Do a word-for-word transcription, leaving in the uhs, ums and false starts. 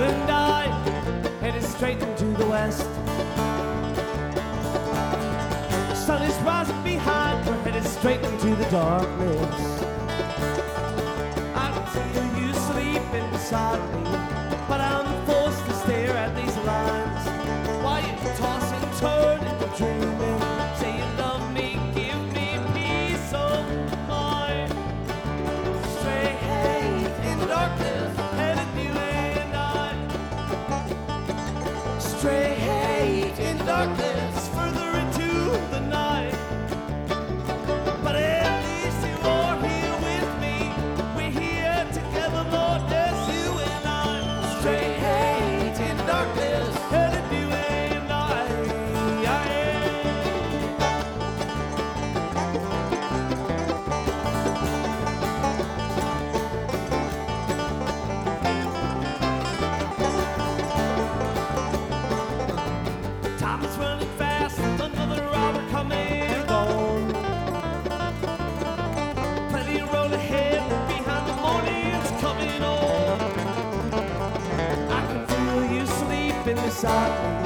and I headed straight into the west. The sun is rising behind, we're headed straight into the darkness. I can feel you sleeping beside me, but I'm forced to stare at these lines while you toss and turn and dreaming. Say you love me, give me peace of mind. Straight hate in the darkness, headed you and I. Straight hate in the darkness, further into the night. But at least you are here with me. We're here together, Lord, there's you and I. Straight hate in the darkness, headed you and I. Time is running fast, another hour coming and gone. Plenty of road ahead, behind the morning's coming on. I can feel you sleeping beside me,